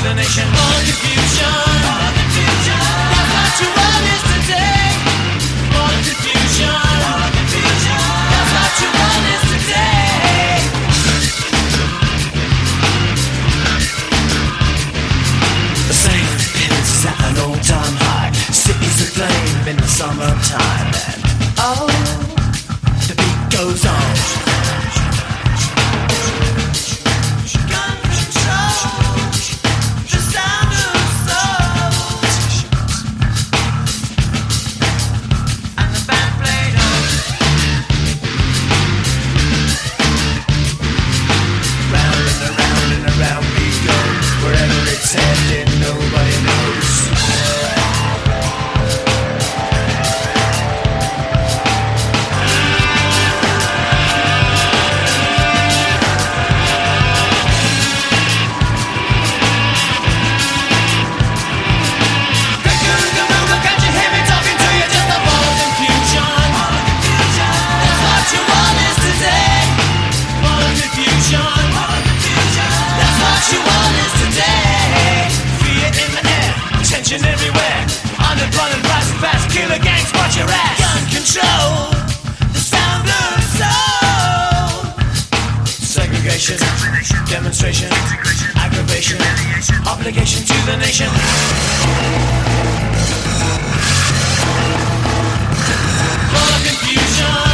the nation. More confusion. That's what you want is today. More confusion. That's what you want is today. The same is at an all-time high. Cities aflame in the summertime. And oh, the beat goes on. Everywhere, unemployment rising fast. Killer gangs, watch your ass. Gun control, the sound of soul. Segregation, demonstration, aggravation, obligation to the nation. More confusion.